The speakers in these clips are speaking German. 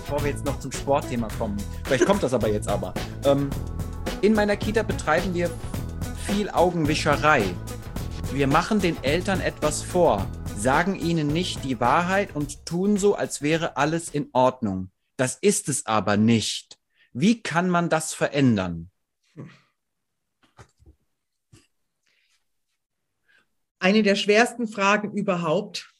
bevor wir jetzt noch zum Sportthema kommen. Vielleicht kommt das aber jetzt aber. In meiner Kita betreiben wir viel Augenwischerei. Wir machen den Eltern etwas vor, sagen ihnen nicht die Wahrheit und tun so, als wäre alles in Ordnung. Das ist es aber nicht. Wie kann man das verändern? Eine der schwersten Fragen überhaupt.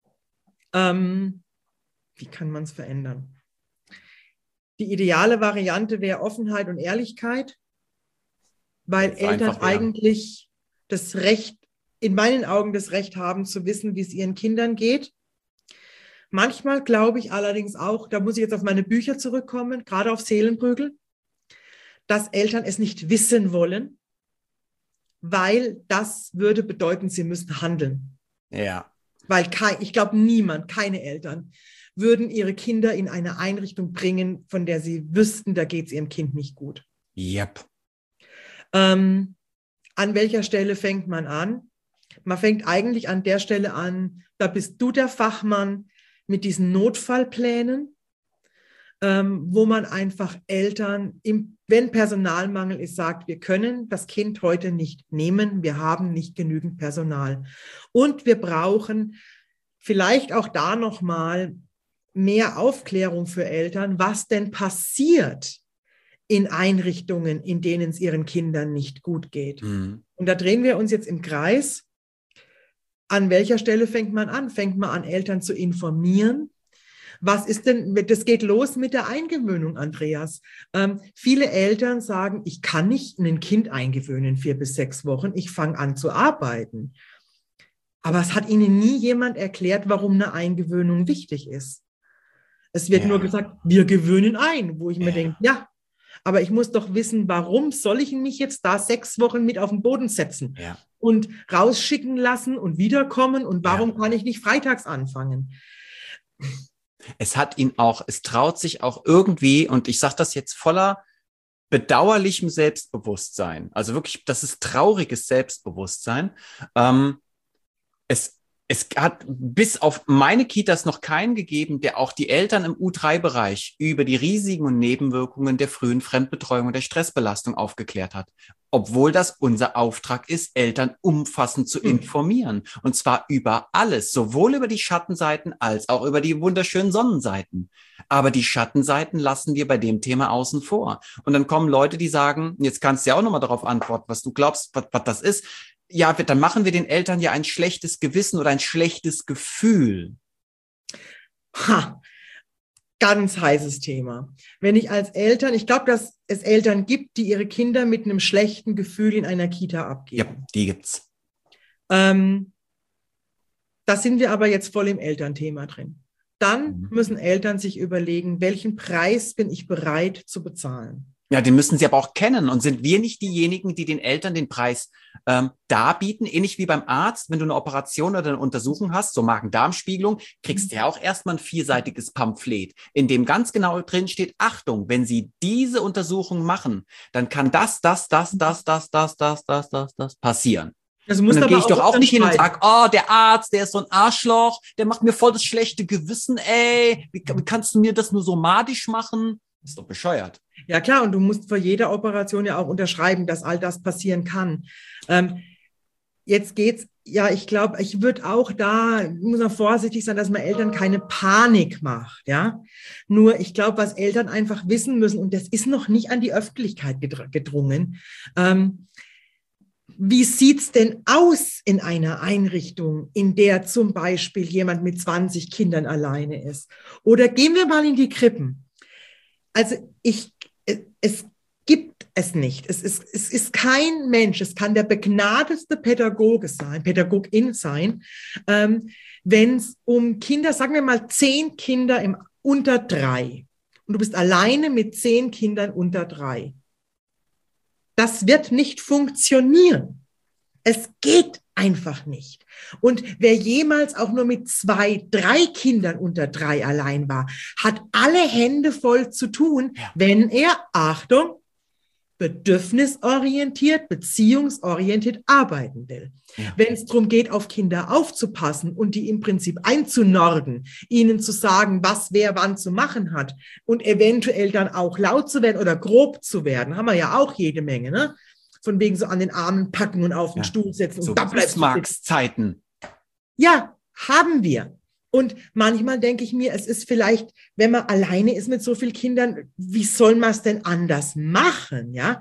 Wie kann man es verändern? Die ideale Variante wäre Offenheit und Ehrlichkeit, weil Eltern eigentlich das Recht, in meinen Augen das Recht haben zu wissen, wie es ihren Kindern geht. Manchmal glaube ich allerdings auch, da muss ich jetzt auf meine Bücher zurückkommen, gerade auf Seelenprügel, dass Eltern es nicht wissen wollen, weil das würde bedeuten, sie müssen handeln. Ja. Weil ich glaube, niemand, keine Eltern, würden ihre Kinder in eine Einrichtung bringen, von der sie wüssten, da geht es ihrem Kind nicht gut. Yep. An welcher Stelle fängt man an? Man fängt eigentlich an der Stelle an, da bist du der Fachmann mit diesen Notfallplänen, wo man einfach Eltern, wenn Personalmangel ist, sagt, wir können das Kind heute nicht nehmen, wir haben nicht genügend Personal. Und wir brauchen vielleicht auch da nochmal mehr Aufklärung für Eltern, was denn passiert in Einrichtungen, in denen es ihren Kindern nicht gut geht. Mhm. Und da drehen wir uns jetzt im Kreis. An welcher Stelle fängt man an? Fängt man an, Eltern zu informieren? Was ist denn, das geht los mit der Eingewöhnung, Andreas. Viele Eltern sagen, ich kann nicht ein Kind eingewöhnen, 4 bis 6 Wochen, ich fange an zu arbeiten. Aber es hat ihnen nie jemand erklärt, warum eine Eingewöhnung wichtig ist. Es wird nur gesagt, wir gewöhnen ein, wo ich mir denke, ja, aber ich muss doch wissen, warum soll ich mich jetzt da 6 Wochen mit auf den Boden setzen und rausschicken lassen und wiederkommen und warum kann ich nicht freitags anfangen? Es traut sich auch irgendwie, und ich sage das jetzt voller bedauerlichem Selbstbewusstsein, also wirklich, das ist trauriges Selbstbewusstsein. Es hat bis auf meine Kitas noch keinen gegeben, der auch die Eltern im U3-Bereich über die Risiken und Nebenwirkungen der frühen Fremdbetreuung und der Stressbelastung aufgeklärt hat. Obwohl das unser Auftrag ist, Eltern umfassend zu informieren. Und zwar über alles, sowohl über die Schattenseiten als auch über die wunderschönen Sonnenseiten. Aber die Schattenseiten lassen wir bei dem Thema außen vor. Und dann kommen Leute, die sagen, jetzt kannst du ja auch nochmal darauf antworten, was du glaubst, was das ist. Ja, dann machen wir den Eltern ja ein schlechtes Gewissen oder ein schlechtes Gefühl. Ganz heißes Thema. Wenn ich als Eltern, ich glaube, dass es Eltern gibt, die ihre Kinder mit einem schlechten Gefühl in einer Kita abgeben. Ja, die gibt's. Da sind wir aber jetzt voll im Elternthema drin. Dann müssen Eltern sich überlegen, welchen Preis bin ich bereit zu bezahlen. Ja, den müssen sie aber auch kennen. Und sind wir nicht diejenigen, die den Eltern den Preis darbieten? Ähnlich wie beim Arzt, wenn du eine Operation oder eine Untersuchung hast, so Magen-Darm-Spiegelung, kriegst du ja auch erstmal ein 4-seitiges Pamphlet, in dem ganz genau drin steht, Achtung, wenn Sie diese Untersuchung machen, dann kann das passieren. Also und dann gehe ich doch auch nicht hin und sage, oh, der Arzt, der ist so ein Arschloch, der macht mir voll das schlechte Gewissen, ey, wie kannst du mir das nur so madisch machen? Das ist doch bescheuert. Ja klar, und du musst vor jeder Operation ja auch unterschreiben, dass all das passieren kann. Jetzt geht's, ja, ich glaube, ich würde auch da, muss man vorsichtig sein, dass man Eltern keine Panik macht, ja. Nur ich glaube, was Eltern einfach wissen müssen, und das ist noch nicht an die Öffentlichkeit gedrungen, wie sieht's denn aus in einer Einrichtung, in der zum Beispiel jemand mit 20 Kindern alleine ist? Oder gehen wir mal in die Krippen. Also es gibt es nicht. Es ist kein Mensch, es kann der begnadetste Pädagoge sein, Pädagogin sein, wenn es um Kinder, sagen wir mal 10 Kinder unter 3 und du bist alleine mit 10 Kindern unter 3. Das wird nicht funktionieren. Es geht einfach nicht. Und wer jemals auch nur mit 2, 3 Kindern unter 3 allein war, hat alle Hände voll zu tun, wenn er, Achtung, bedürfnisorientiert, beziehungsorientiert arbeiten will. Ja. Wenn es darum geht, auf Kinder aufzupassen und die im Prinzip einzunorden, ihnen zu sagen, was wer wann zu machen hat und eventuell dann auch laut zu werden oder grob zu werden, haben wir ja auch jede Menge, ne? Von wegen so an den Armen packen und auf den Stuhl setzen So und da bleibst du sitzen. Zeiten. Ja, haben wir. Und manchmal denke ich mir, es ist vielleicht, wenn man alleine ist mit so vielen Kindern, wie soll man es denn anders machen? Ja.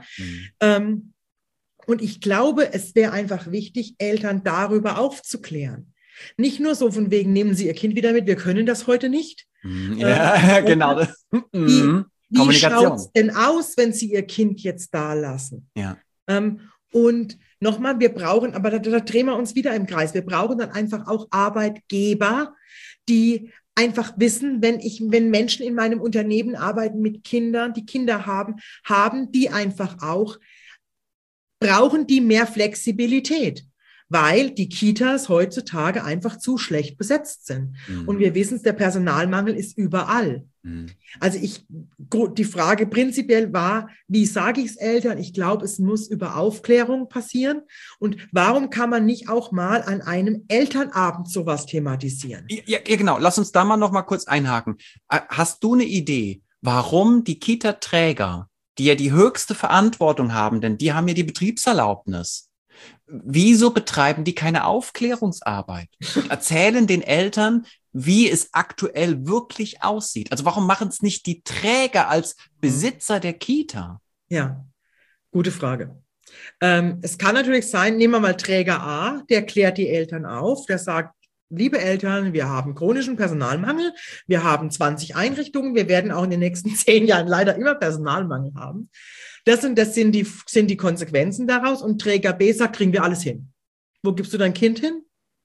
Und ich glaube, es wäre einfach wichtig, Eltern darüber aufzuklären. Nicht nur so von wegen, nehmen Sie Ihr Kind wieder mit, wir können das heute nicht. Ja, genau. Wie schaut es denn aus, wenn Sie Ihr Kind jetzt da lassen? Ja. Und nochmal, wir brauchen, aber da drehen wir uns wieder im Kreis, wir brauchen dann einfach auch Arbeitgeber, die einfach wissen, wenn Menschen in meinem Unternehmen arbeiten mit Kindern, die Kinder haben die einfach auch, brauchen die mehr Flexibilität, weil die Kitas heutzutage einfach zu schlecht besetzt sind. Und wir wissen es, der Personalmangel ist überall. Also die Frage prinzipiell war, wie sage ich es Eltern? Ich glaube, es muss über Aufklärung passieren. Und warum kann man nicht auch mal an einem Elternabend sowas thematisieren? Ja, genau. Lass uns da noch mal kurz einhaken. Hast du eine Idee, warum die Kita-Träger, die ja die höchste Verantwortung haben, denn die haben ja die Betriebserlaubnis, wieso betreiben die keine Aufklärungsarbeit? Erzählen den Eltern, wie es aktuell wirklich aussieht. Also warum machen es nicht die Träger als Besitzer der Kita? Ja, gute Frage. Es kann natürlich sein, nehmen wir mal Träger A, der klärt die Eltern auf, der sagt, liebe Eltern, wir haben chronischen Personalmangel, wir haben 20 Einrichtungen, wir werden auch in den nächsten 10 Jahren leider immer Personalmangel haben. Das sind die Konsequenzen daraus und Träger B sagt, kriegen wir alles hin. Wo gibst du dein Kind hin?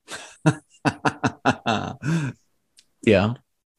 Ja.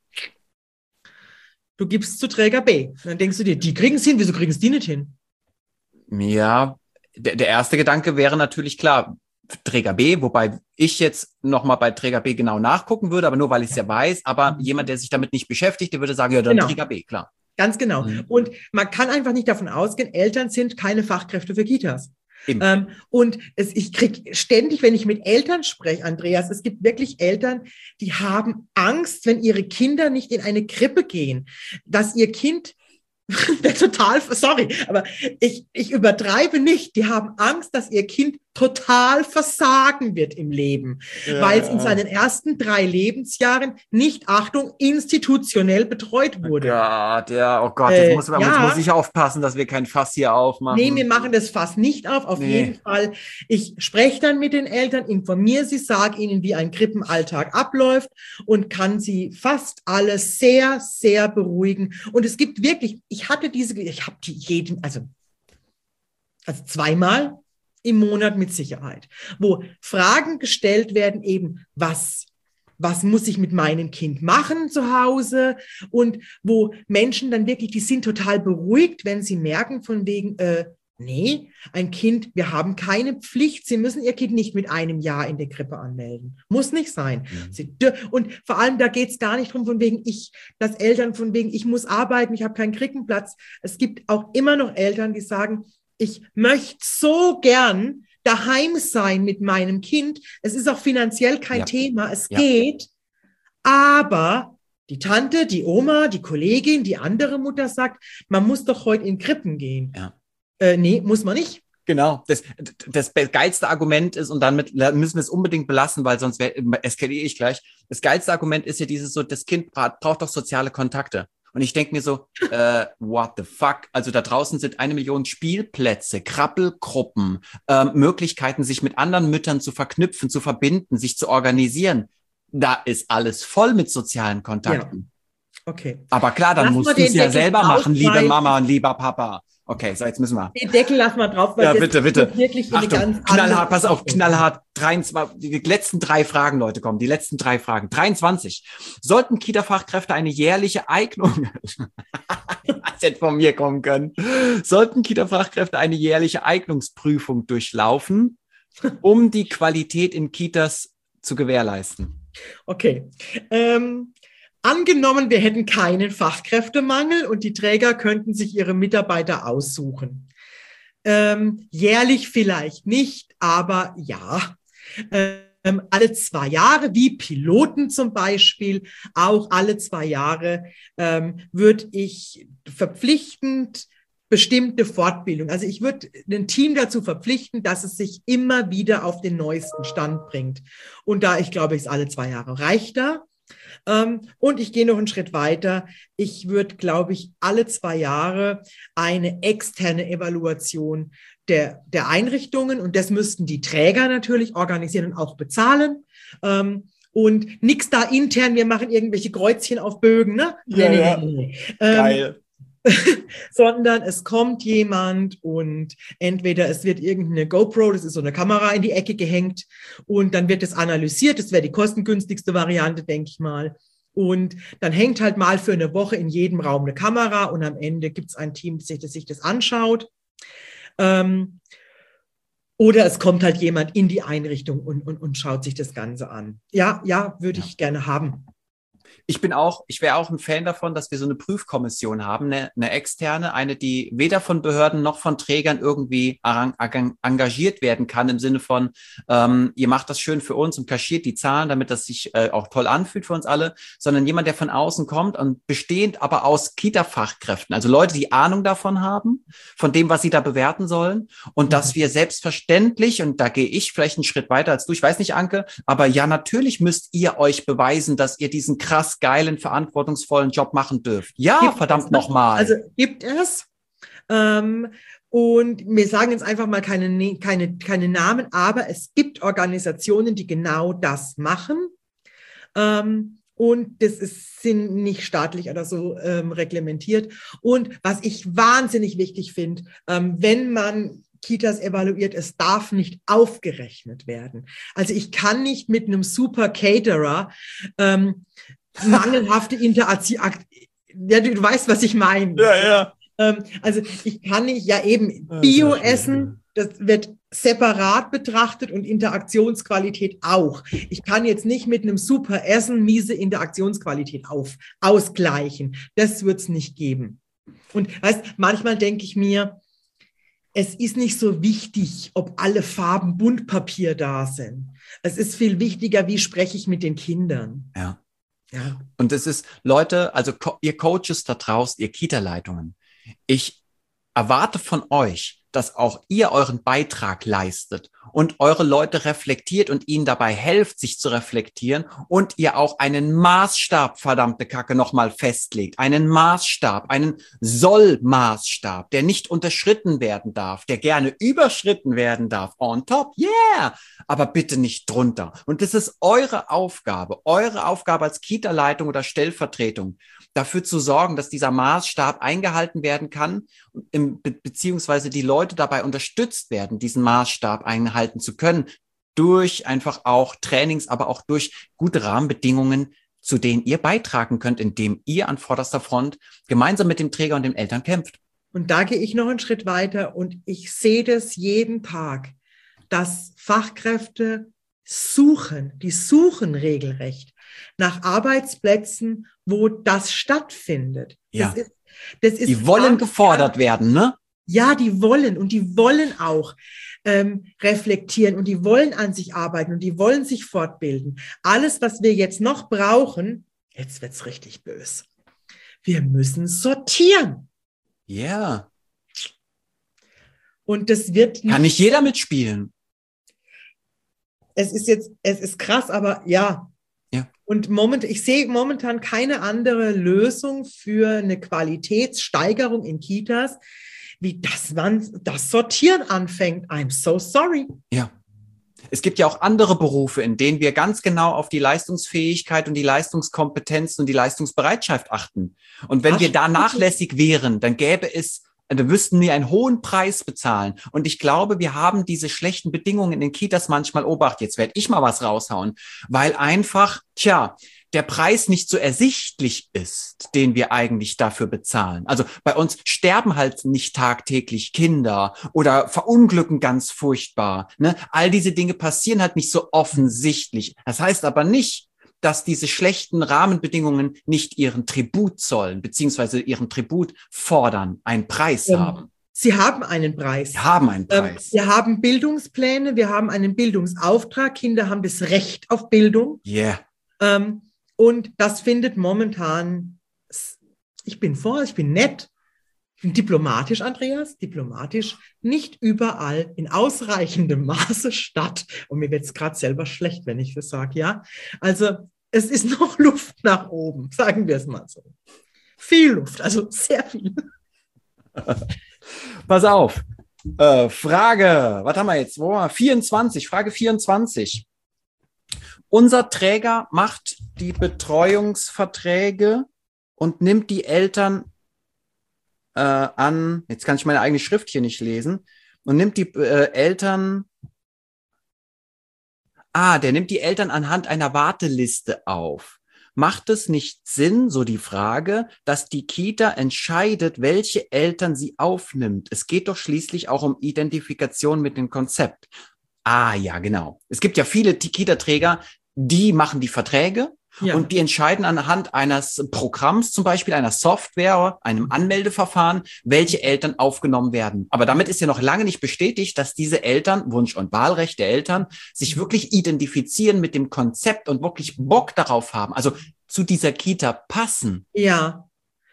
Du gibst zu Träger B. Und dann denkst du dir, die kriegen es hin, wieso kriegen es die nicht hin? Ja, der erste Gedanke wäre natürlich klar, Träger B, wobei ich jetzt nochmal bei Träger B genau nachgucken würde, aber nur weil ich es ja weiß, aber jemand, der sich damit nicht beschäftigt, der würde sagen, ja, dann Genau. Träger B, klar. Ganz genau. Und man kann einfach nicht davon ausgehen, Eltern sind keine Fachkräfte für Kitas. Und ich kriege ständig, wenn ich mit Eltern spreche, Andreas, es gibt wirklich Eltern, die haben Angst, wenn ihre Kinder nicht in eine Krippe gehen, dass ihr Kind sorry, aber ich übertreibe nicht. Die haben Angst, dass ihr Kind total versagen wird im Leben, weil es in seinen ersten 3 Lebensjahren nicht, Achtung, institutionell betreut wurde. Ja, oh Gott, jetzt muss ich aufpassen, dass wir kein Fass hier aufmachen. Nee, wir machen das Fass nicht auf jeden Fall. Ich spreche dann mit den Eltern, informiere sie, sage ihnen, wie ein Krippenalltag abläuft und kann sie fast alle sehr, sehr beruhigen. Und es gibt wirklich, ich habe die also 2-mal im Monat mit Sicherheit, wo Fragen gestellt werden, eben was muss ich mit meinem Kind machen zu Hause und wo Menschen dann wirklich, die sind total beruhigt, wenn sie merken von wegen, nee, ein Kind, wir haben keine Pflicht, Sie müssen Ihr Kind nicht mit 1 Jahr in der Krippe anmelden. Muss nicht sein. Und vor allem, da geht es gar nicht drum von wegen, dass Eltern von wegen, ich muss arbeiten, ich habe keinen Krippenplatz. Es gibt auch immer noch Eltern, die sagen, ich möchte so gern daheim sein mit meinem Kind. Es ist auch finanziell kein Thema, es geht, aber die Tante, die Oma, die Kollegin, die andere Mutter sagt, man muss doch heute in Krippen gehen. Ja. Nee, muss man nicht. Genau, das geilste Argument ist, und damit müssen wir es unbedingt belassen, weil sonst eskaliere ich gleich. Das geilste Argument ist ja dieses so, das Kind braucht doch soziale Kontakte. Und ich denke mir so, what the fuck? Also da draußen sind 1 Million Spielplätze, Krabbelgruppen, Möglichkeiten, sich mit anderen Müttern zu verknüpfen, zu verbinden, sich zu organisieren. Da ist alles voll mit sozialen Kontakten. Ja. Okay. Aber klar, dann musst du es ja selber machen, liebe Mama und lieber Papa. Okay, so jetzt müssen wir. Den Deckel lassen wir drauf, weil bitte. Wirklich Achtung, eine ganz knallhart, pass auf, knallhart. 23, die letzten 3 Fragen, Leute, kommen. Die letzten 3 Fragen. 23. Sollten Kita-Fachkräfte eine jährliche Eignung, das hätte von mir kommen können, sollten Kita-Fachkräfte eine jährliche Eignungsprüfung durchlaufen, um die Qualität in Kitas zu gewährleisten? Okay. Angenommen, wir hätten keinen Fachkräftemangel und die Träger könnten sich ihre Mitarbeiter aussuchen. Jährlich vielleicht nicht, aber ja. Alle 2 Jahre, wie Piloten zum Beispiel, auch alle 2 Jahre würde ich verpflichtend bestimmte Fortbildung, also ich würde ein Team dazu verpflichten, dass es sich immer wieder auf den neuesten Stand bringt. Und da, ich glaube, es alle 2 Jahre reicht da. Und ich gehe noch einen Schritt weiter. Ich würde, glaube ich, alle 2 Jahre eine externe Evaluation der Einrichtungen, und das müssten die Träger natürlich organisieren und auch bezahlen. Und nichts da intern, wir machen irgendwelche Kreuzchen auf Bögen, ne? Nee. Geil. Sondern es kommt jemand und entweder es wird irgendeine GoPro, das ist so eine Kamera, in die Ecke gehängt und dann wird es analysiert. Das wäre die kostengünstigste Variante, denke ich mal. Und dann hängt halt mal für eine Woche in jedem Raum eine Kamera und am Ende gibt es ein Team, das sich das anschaut. Oder es kommt halt jemand in die Einrichtung und schaut sich das Ganze an. Ja, würde ich gerne haben. Ich wäre auch ein Fan davon, dass wir so eine Prüfkommission haben, eine externe, eine, die weder von Behörden noch von Trägern irgendwie engagiert werden kann, im Sinne von, ihr macht das schön für uns und kaschiert die Zahlen, damit das sich auch toll anfühlt für uns alle, sondern jemand, der von außen kommt und bestehend aber aus Kita-Fachkräften, also Leute, die Ahnung davon haben, von dem, was sie da bewerten sollen, und dass wir selbstverständlich, und da gehe ich vielleicht einen Schritt weiter als du, ich weiß nicht, Anke, aber ja, natürlich müsst ihr euch beweisen, dass ihr diesen krass geilen, verantwortungsvollen Job machen dürft. Ja, gibt verdammt nochmal. Also gibt es. Und wir sagen jetzt einfach mal keine Namen, aber es gibt Organisationen, die genau das machen. Und sind nicht staatlich oder so reglementiert. Und was ich wahnsinnig wichtig finde, wenn man Kitas evaluiert, es darf nicht aufgerechnet werden. Also ich kann nicht mit einem super Caterer mangelhafte Interaktion, ja, du weißt, was ich meine. Ja. Also ich kann nicht, ja eben, Bio-Essen, das wird separat betrachtet und Interaktionsqualität auch. Ich kann jetzt nicht mit einem super Essen miese Interaktionsqualität ausgleichen. Das wird es nicht geben. Und weißt, manchmal denke ich mir, es ist nicht so wichtig, ob alle Farben Buntpapier da sind. Es ist viel wichtiger, wie spreche ich mit den Kindern. Ja. Und es ist, Leute, also ihr Coaches da draußen, ihr Kita-Leitungen, ich erwarte von euch, dass auch ihr euren Beitrag leistet und eure Leute reflektiert und ihnen dabei helft, sich zu reflektieren, und ihr auch einen Maßstab, verdammte Kacke, nochmal festlegt. Einen Maßstab, einen Soll-Maßstab, der nicht unterschritten werden darf, der gerne überschritten werden darf. On top, yeah! Aber bitte nicht drunter. Und das ist eure Aufgabe als Kita-Leitung oder Stellvertretung, dafür zu sorgen, dass dieser Maßstab eingehalten werden kann, beziehungsweise die Leute dabei unterstützt werden, diesen Maßstab einhalten zu können, durch einfach auch Trainings, aber auch durch gute Rahmenbedingungen, zu denen ihr beitragen könnt, indem ihr an vorderster Front gemeinsam mit dem Träger und den Eltern kämpft. Und da gehe ich noch einen Schritt weiter und ich sehe das jeden Tag, dass Fachkräfte die suchen regelrecht nach Arbeitsplätzen, wo das stattfindet. Ja. Die wollen gefordert werden, ne? Ja, die wollen, und die wollen auch reflektieren, und die wollen an sich arbeiten, und die wollen sich fortbilden. Alles, was wir jetzt noch brauchen, jetzt wird's richtig böse. Wir müssen sortieren. Ja. Yeah. Und das wird kann nicht jeder mitspielen. Es ist krass, aber ja. Und ich sehe momentan keine andere Lösung für eine Qualitätssteigerung in Kitas, wie dass man das Sortieren anfängt. I'm so sorry. Ja. Es gibt ja auch andere Berufe, in denen wir ganz genau auf die Leistungsfähigkeit und die Leistungskompetenzen und die Leistungsbereitschaft achten. Und wenn wir da nachlässig wären, dann müssten wir einen hohen Preis bezahlen. Und ich glaube, wir haben diese schlechten Bedingungen in den Kitas manchmal jetzt werde ich mal was raushauen, weil einfach, der Preis nicht so ersichtlich ist, den wir eigentlich dafür bezahlen. Also bei uns sterben halt nicht tagtäglich Kinder oder verunglücken ganz furchtbar. Ne? All diese Dinge passieren halt nicht so offensichtlich. Das heißt aber nicht, dass diese schlechten Rahmenbedingungen nicht ihren Tribut zollen, beziehungsweise ihren Tribut fordern, einen Preis haben. Sie haben einen Preis. Wir haben einen Preis. Wir haben Bildungspläne, wir haben einen Bildungsauftrag. Kinder haben das Recht auf Bildung. Yeah. Und das findet momentan, ich bin nett, ich bin diplomatisch, Andreas, diplomatisch, nicht überall in ausreichendem Maße statt. Und mir wird es gerade selber schlecht, wenn ich das sage, ja. Also es ist noch Luft nach oben, sagen wir es mal so. Viel Luft, also sehr viel. Pass auf. Frage, was haben wir jetzt? 24, Frage 24. Unser Träger macht die Betreuungsverträge und nimmt die Eltern an, jetzt kann ich meine eigene Schrift hier nicht lesen, und nimmt die Eltern, der nimmt die Eltern anhand einer Warteliste auf. Macht es nicht Sinn, so die Frage, dass die Kita entscheidet, welche Eltern sie aufnimmt? Es geht doch schließlich auch um Identifikation mit dem Konzept. Ja, genau. Es gibt ja viele Kita-Träger, die machen die Verträge und die entscheiden anhand eines Programms, zum Beispiel einer Software, einem Anmeldeverfahren, welche Eltern aufgenommen werden. Aber damit ist ja noch lange nicht bestätigt, dass diese Eltern, Wunsch- und Wahlrecht der Eltern, sich wirklich identifizieren mit dem Konzept und wirklich Bock darauf haben, also zu dieser Kita passen. Ja,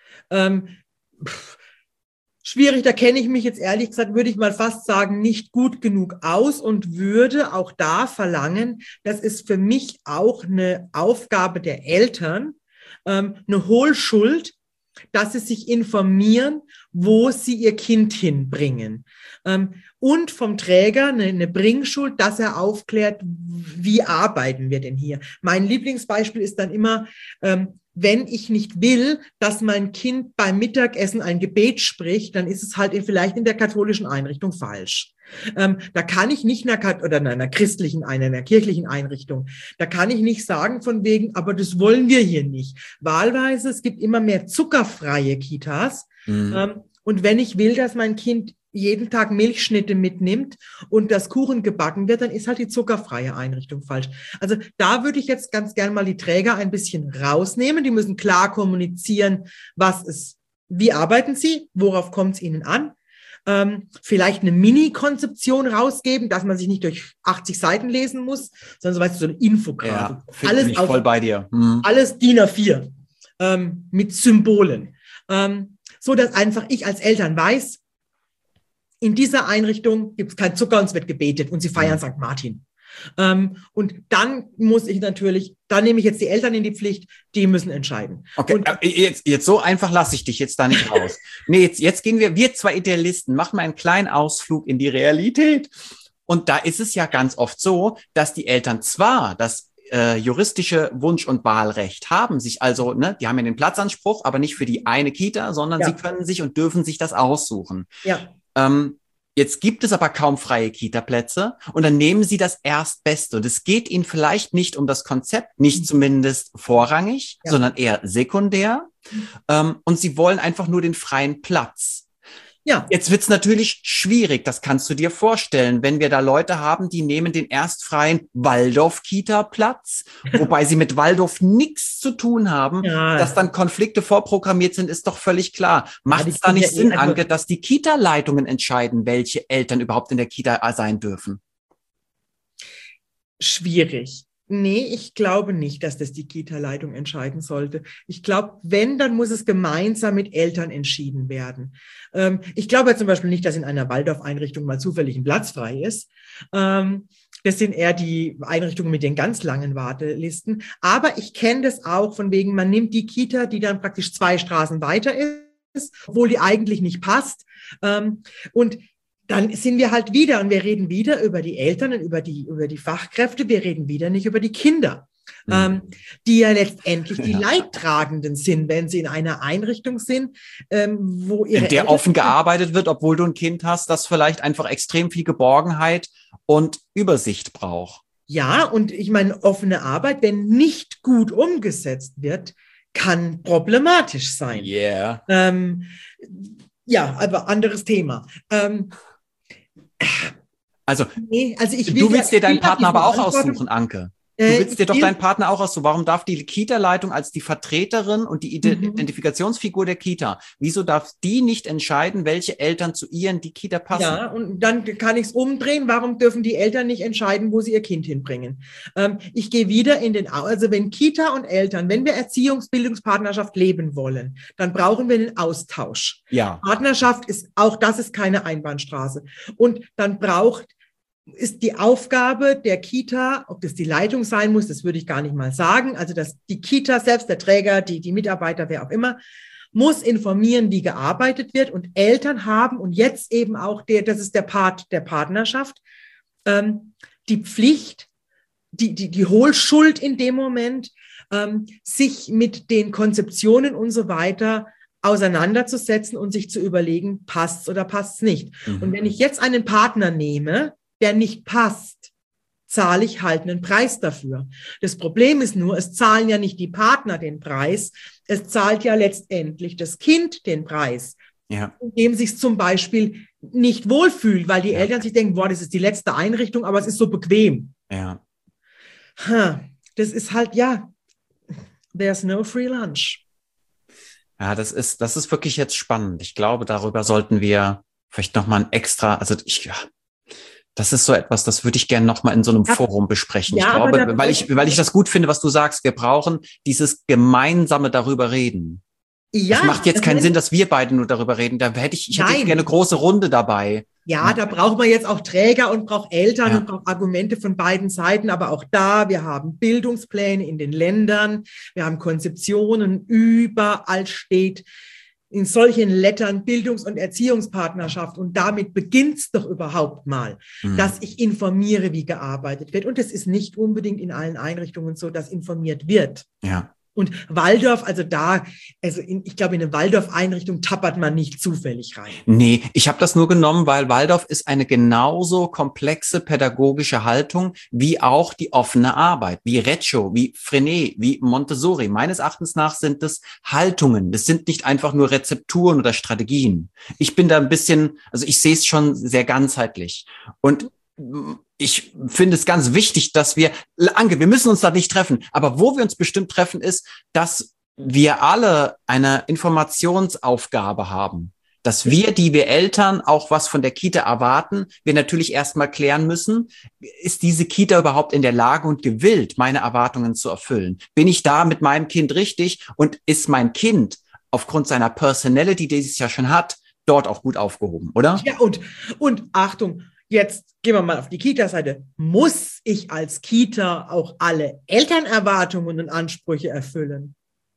schwierig, da kenne ich mich jetzt ehrlich gesagt, würde ich mal fast sagen, nicht gut genug aus und würde auch da verlangen, das ist für mich auch eine Aufgabe der Eltern, eine Hohlschuld, dass sie sich informieren, wo sie ihr Kind hinbringen. Und vom Träger eine Bringschuld, dass er aufklärt, wie arbeiten wir denn hier. Mein Lieblingsbeispiel ist dann immer, wenn ich nicht will, dass mein Kind beim Mittagessen ein Gebet spricht, dann ist es halt vielleicht in der katholischen Einrichtung falsch. Da kann ich nicht in einer christlichen, einer kirchlichen Einrichtung, da kann ich nicht sagen von wegen, aber das wollen wir hier nicht. Wahlweise, es gibt immer mehr zuckerfreie Kitas. Und wenn ich will, dass mein Kind jeden Tag Milchschnitte mitnimmt und das Kuchen gebacken wird, dann ist halt die zuckerfreie Einrichtung falsch. Also da würde ich jetzt ganz gern mal die Träger ein bisschen rausnehmen. Die müssen klar kommunizieren, wie arbeiten sie, worauf kommt es ihnen an. Vielleicht eine Mini-Konzeption rausgeben, dass man sich nicht durch 80 Seiten lesen muss, sondern so eine Infografik. Ja, alles bin ich voll bei dir. Alles DIN A4 mit Symbolen. So dass einfach ich als Eltern weiß, in dieser Einrichtung gibt es kein Zucker und es wird gebetet und sie feiern St. Martin. Und dann nehme ich jetzt die Eltern in die Pflicht, die müssen entscheiden. Okay, und jetzt so einfach lasse ich dich jetzt da nicht raus. Nee, jetzt gehen wir zwei Idealisten, machen mal einen kleinen Ausflug in die Realität. Und da ist es ja ganz oft so, dass die Eltern zwar das juristische Wunsch- und Wahlrecht haben, sich also, die haben ja den Platzanspruch, aber nicht für die eine Kita, sondern sie können sich und dürfen sich das aussuchen. Ja. Jetzt gibt es aber kaum freie Kita-Plätze und dann nehmen sie das Erstbeste. Und es geht ihnen vielleicht nicht um das Konzept, nicht zumindest vorrangig, sondern eher sekundär. Und sie wollen einfach nur den freien Platz. Ja. Jetzt wird's natürlich schwierig, das kannst du dir vorstellen, wenn wir da Leute haben, die nehmen den erstfreien Waldorf-Kita-Platz, wobei sie mit Waldorf nichts zu tun haben, dass dann Konflikte vorprogrammiert sind, ist doch völlig klar. Macht es da nicht Sinn, Anke, dass die Kita-Leitungen entscheiden, welche Eltern überhaupt in der Kita sein dürfen? Schwierig. Nee, ich glaube nicht, dass das die Kita-Leitung entscheiden sollte. Ich glaube, wenn, dann muss es gemeinsam mit Eltern entschieden werden. Ich glaube ja zum Beispiel nicht, dass in einer Waldorf-Einrichtung mal zufällig ein Platz frei ist. Das sind eher die Einrichtungen mit den ganz langen Wartelisten. Aber ich kenne das auch von wegen, man nimmt die Kita, die dann praktisch 2 Straßen weiter ist, obwohl die eigentlich nicht passt. Und dann sind wir halt wieder und wir reden wieder über die Eltern und über die Fachkräfte. Wir reden wieder nicht über die Kinder, die ja letztendlich die Leidtragenden sind, wenn sie in einer Einrichtung sind, wo ihre in der offen gearbeitet wird, obwohl du ein Kind hast, das vielleicht einfach extrem viel Geborgenheit und Übersicht braucht. Ja, und ich meine, offene Arbeit, wenn nicht gut umgesetzt wird, kann problematisch sein. Yeah. Ja, aber anderes Thema. Also du willst dir deinen Partner aber auch aussuchen, Anke. Du willst dir doch deinen Partner auch aussuchen. Warum darf die Kita-Leitung als die Vertreterin und die Identifikationsfigur der Kita, wieso darf die nicht entscheiden, welche Eltern zu ihr in die Kita passen? Ja, und dann kann ich es umdrehen. Warum dürfen die Eltern nicht entscheiden, wo sie ihr Kind hinbringen? Ich gehe wieder also wenn Kita und Eltern, wenn wir Erziehungsbildungspartnerschaft leben wollen, dann brauchen wir den Austausch. Ja. Partnerschaft das ist keine Einbahnstraße. Und dann ist die Aufgabe der Kita, ob das die Leitung sein muss, das würde ich gar nicht mal sagen, also dass die Kita selbst, der Träger, die Mitarbeiter, wer auch immer, muss informieren, wie gearbeitet wird, und Eltern haben, und jetzt eben auch das ist der Part der Partnerschaft, die Pflicht, die Hohlschuld in dem Moment, sich mit den Konzeptionen und so weiter auseinanderzusetzen und sich zu überlegen, passt's oder passt's nicht. Und wenn ich jetzt einen Partner nehme, der nicht passt, zahle ich halt einen Preis dafür. Das Problem ist nur, es zahlen ja nicht die Partner den Preis, es zahlt ja letztendlich das Kind den Preis, indem sich zum Beispiel nicht wohlfühlt, weil die Eltern sich denken, boah, das ist die letzte Einrichtung, aber es ist so bequem. Ja. Das ist halt, there's no free lunch. Ja, das ist wirklich jetzt spannend. Ich glaube, darüber sollten wir vielleicht nochmal ein extra, das ist so etwas, das würde ich gerne nochmal in so einem Forum besprechen. Ich glaube, weil ich das gut finde, was du sagst, wir brauchen dieses gemeinsame darüber reden. Ja, es macht jetzt keinen Sinn, dass wir beide nur darüber reden. Da hätte ich hätte gerne eine große Runde dabei. Ja, da braucht man jetzt auch Träger und braucht Eltern und braucht Argumente von beiden Seiten. Aber auch da, wir haben Bildungspläne in den Ländern, wir haben Konzeptionen, überall steht in solchen Lettern Bildungs- und Erziehungspartnerschaft. Und damit beginnt's doch überhaupt mal, dass ich informiere, wie gearbeitet wird. Und es ist nicht unbedingt in allen Einrichtungen so, dass informiert wird. Ja. Und Waldorf, ich glaube, in eine Waldorf-Einrichtung tappert man nicht zufällig rein. Nee, ich habe das nur genommen, weil Waldorf ist eine genauso komplexe pädagogische Haltung wie auch die offene Arbeit, wie Reccio, wie Freinet, wie Montessori. Meines Erachtens nach sind das Haltungen. Das sind nicht einfach nur Rezepturen oder Strategien. Ich bin da ein bisschen, ich sehe es schon sehr ganzheitlich. Und ich finde es ganz wichtig, dass wir müssen uns da nicht treffen, aber wo wir uns bestimmt treffen, ist, dass wir alle eine Informationsaufgabe haben, dass wir Eltern auch was von der Kita erwarten, wir natürlich erstmal klären müssen, ist diese Kita überhaupt in der Lage und gewillt, meine Erwartungen zu erfüllen? Bin ich da mit meinem Kind richtig und ist mein Kind aufgrund seiner Personality, die es ja schon hat, dort auch gut aufgehoben, oder? Ja, und Achtung, jetzt gehen wir mal auf die Kita-Seite. Muss ich als Kita auch alle Elternerwartungen und Ansprüche erfüllen?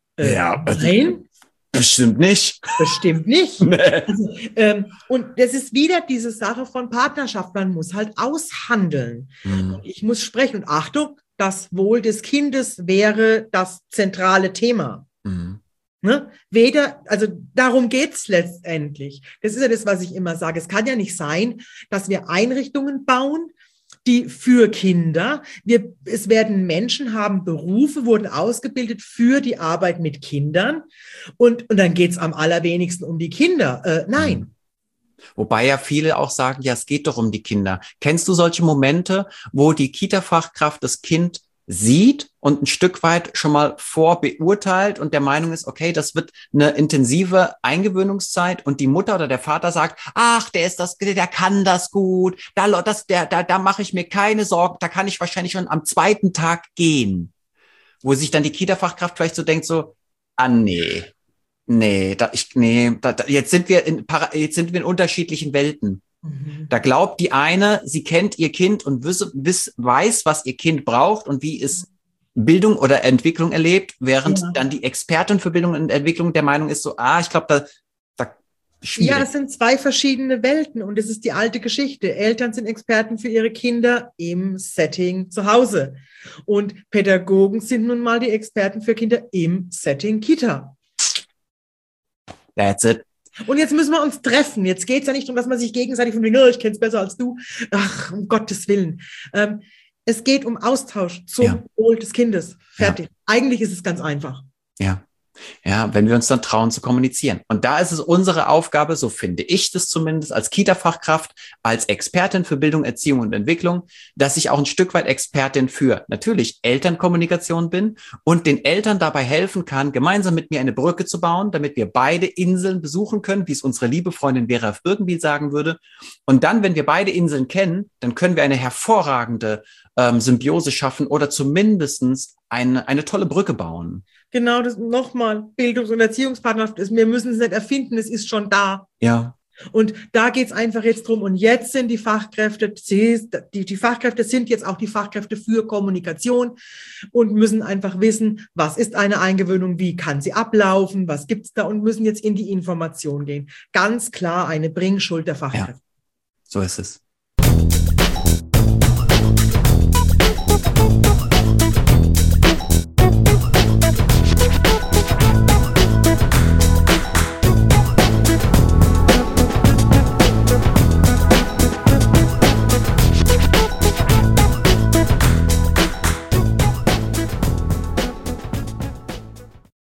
Nein. Bestimmt nicht. Bestimmt nicht. Nee. Und das ist wieder diese Sache von Partnerschaft. Man muss halt aushandeln. Und ich muss sprechen. Und Achtung, das Wohl des Kindes wäre das zentrale Thema. Ne? Darum geht's letztendlich. Das ist ja das, was ich immer sage. Es kann ja nicht sein, dass wir Einrichtungen bauen, die für Kinder, es werden Menschen haben Berufe, wurden ausgebildet für die Arbeit mit Kindern und dann geht's am allerwenigsten um die Kinder. Nein. Wobei ja viele auch sagen, ja, es geht doch um die Kinder. Kennst du solche Momente, wo die Kita-Fachkraft das Kind sieht und ein Stück weit schon mal vorbeurteilt und der Meinung ist, okay, das wird eine intensive Eingewöhnungszeit und die Mutter oder der Vater sagt, ach, der kann das gut, da mache ich mir keine Sorgen, da kann ich wahrscheinlich schon am zweiten Tag gehen. Wo sich dann die Kita-Fachkraft vielleicht so denkt, jetzt sind wir in unterschiedlichen Welten. Da glaubt die eine, sie kennt ihr Kind und weiß, was ihr Kind braucht und wie es Bildung oder Entwicklung erlebt, während dann die Expertin für Bildung und Entwicklung der Meinung ist ich glaube, da schwierig. Ja, es sind zwei verschiedene Welten und es ist die alte Geschichte. Eltern sind Experten für ihre Kinder im Setting zu Hause und Pädagogen sind nun mal die Experten für Kinder im Setting Kita. That's it. Und jetzt müssen wir uns treffen. Jetzt geht es ja nicht darum, dass man sich gegenseitig von ich kenne es besser als du. Ach, um Gottes Willen. Es geht um Austausch zum Wohl des Kindes. Fertig. Ja. Eigentlich ist es ganz einfach. Ja. Ja, wenn wir uns dann trauen zu kommunizieren. Und da ist es unsere Aufgabe, so finde ich das zumindest, als Kita-Fachkraft, als Expertin für Bildung, Erziehung und Entwicklung, dass ich auch ein Stück weit Expertin für natürlich Elternkommunikation bin und den Eltern dabei helfen kann, gemeinsam mit mir eine Brücke zu bauen, damit wir beide Inseln besuchen können, wie es unsere liebe Freundin Vera Birkenbiel sagen würde. Und dann, wenn wir beide Inseln kennen, dann können wir eine hervorragende Symbiose schaffen oder zumindest eine tolle Brücke bauen. Genau, das nochmal, Bildungs- und Erziehungspartnerschaft ist, wir müssen es nicht erfinden, es ist schon da. Ja. Und da geht es einfach jetzt drum. Und jetzt sind die Fachkräfte, die Fachkräfte sind jetzt auch die Fachkräfte für Kommunikation und müssen einfach wissen, was ist eine Eingewöhnung, wie kann sie ablaufen, was gibt es da und müssen jetzt in die Information gehen. Ganz klar eine Bringschuld der Fachkräfte. Ja, so ist es.